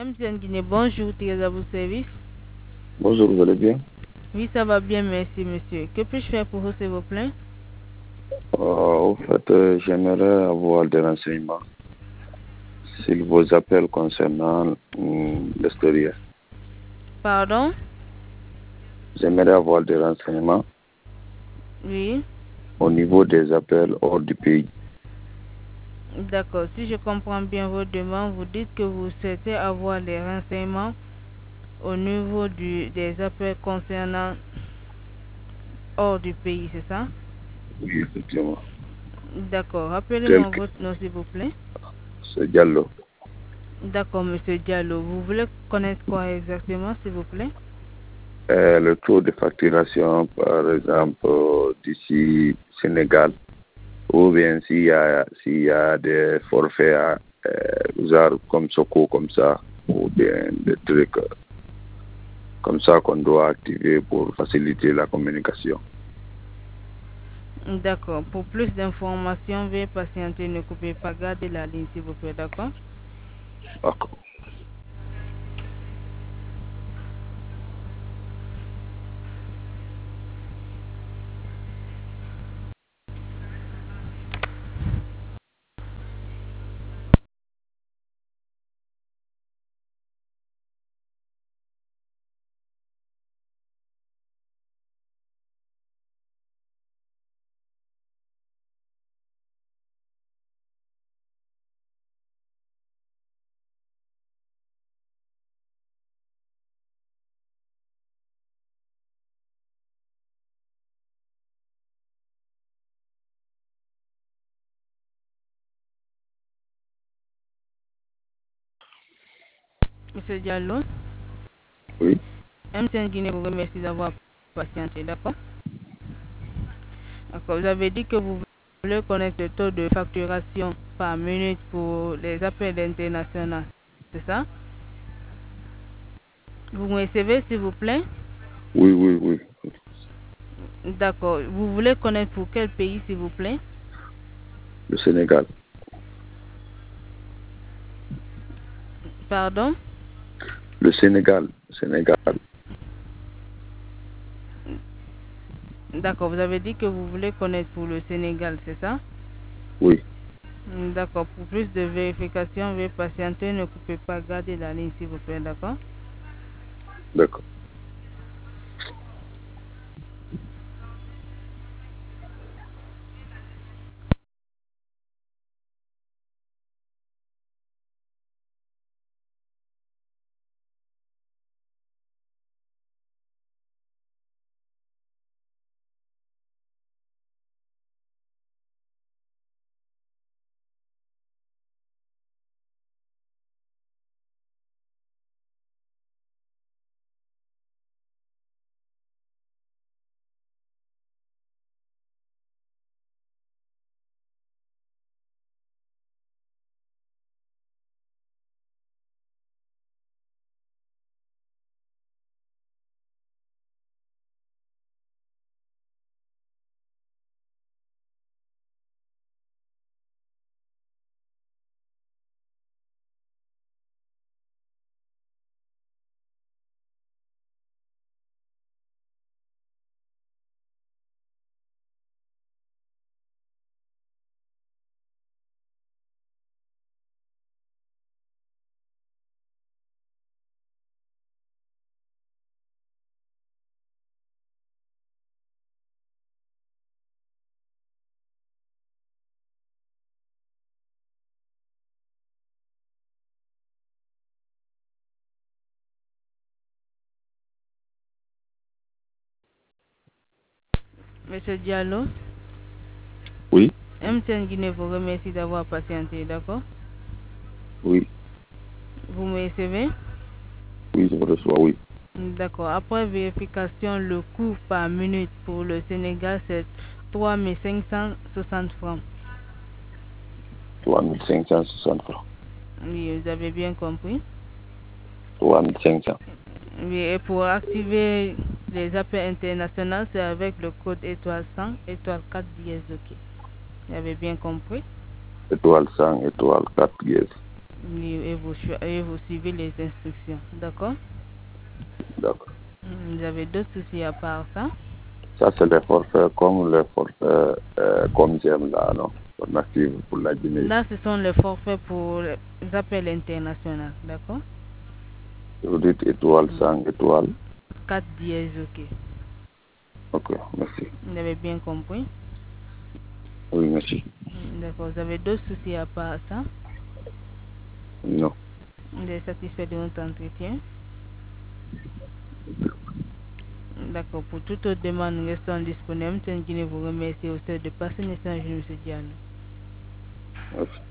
MTN Guinée, bonjour, Thérèse à vos services. Bonjour, vous allez bien? Oui, ça va bien, merci, monsieur. Que puis-je faire pour vous, s'il vous plaît? Au fait, j'aimerais avoir des renseignements s'il vous appelle concernant l'extérieur. Pardon? J'aimerais avoir des renseignements Oui, au niveau des appels hors du pays. d'accord. Si je comprends bien votre demande, vous dites que vous souhaitez avoir les renseignements au niveau des appels concernant hors du pays, c'est ça? Oui, effectivement. D'accord. Tel Rappelez-moi que votre nom, s'il vous plaît. ce Diallo. D'accord, monsieur Diallo. Vous voulez connaître quoi exactement, s'il vous plaît? Le taux de facturation, par exemple, d'ici Sénégal, ou bien s'il y a des forfaits, genre comme Soko, comme ça, ou bien des trucs comme ça qu'on doit activer pour faciliter la communication. D'accord. Pour plus d'informations, veuillez patienter. Ne coupez pas. Gardez la ligne, s'il vous plaît. D'accord? D'accord. Monsieur Diallo, Oui, MTN Guinée vous remercie d'avoir patienté. D'accord? D'accord. Vous avez dit que vous voulez connaître le taux de facturation par minute pour les appels internationaux. C'est ça? Vous me recevez, s'il vous plaît? oui, oui, oui. D'accord. Vous voulez connaître pour quel pays, s'il vous plaît? Le Sénégal. Pardon? Le Sénégal. Sénégal. D'accord. Vous avez dit que vous voulez connaître pour le Sénégal, c'est ça? Oui, D'accord. Pour plus de vérification, veuillez patienter. Ne coupez pas. Gardez la ligne, s'il vous plaît. D'accord? d'accord. Monsieur Diallo, Oui, MTN Guinée vous remercie d'avoir patienté. D'accord? oui, Vous me recevez? oui, je vous reçois, oui. D'accord. Après vérification, le coût par minute pour le Sénégal, c'est 3560 francs. 3560 francs. Oui, vous avez bien compris. 3500. Oui, et pour activer les appels internationaux, c'est avec le code étoile 100, étoile 4 dièse, ok. Vous avez bien compris. Étoile 100, étoile 4 dièse. et vous suivez les instructions. D'accord? D'accord. Vous avez d'autres soucis à part ça? Ça, c'est les forfaits comme les forfaits comme j'aime là, non? On active pour la Guinée. Là, ce sont les forfaits pour les appels internationaux. D'accord? Vous dites étoile, 5 étoiles. 4 dièse, ok. Ok, merci. Vous avez bien compris? Oui, merci. D'accord. Vous avez d'autres soucis à part ça? Non. Vous êtes satisfait de notre entretien? D'accord. Pour toute autre demande, nous restons disponibles. Guinée vous remercie aussi de passer un message, M. Diano. Merci.